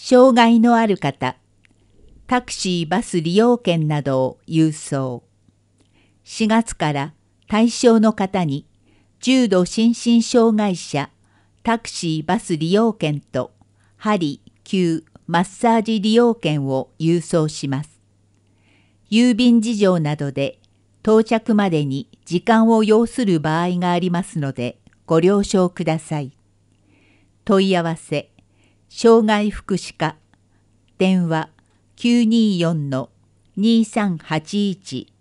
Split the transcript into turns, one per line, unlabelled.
障害のある方、タクシー・バス利用券などを郵送。4月から対象の方に重度心身障害者タクシー・バス利用券と鍼・灸・マッサージ利用券を郵送します。郵便事情などで到着までに時間を要する場合がありますのでご了承ください。問い合わせ、障害福祉課、電話924-2381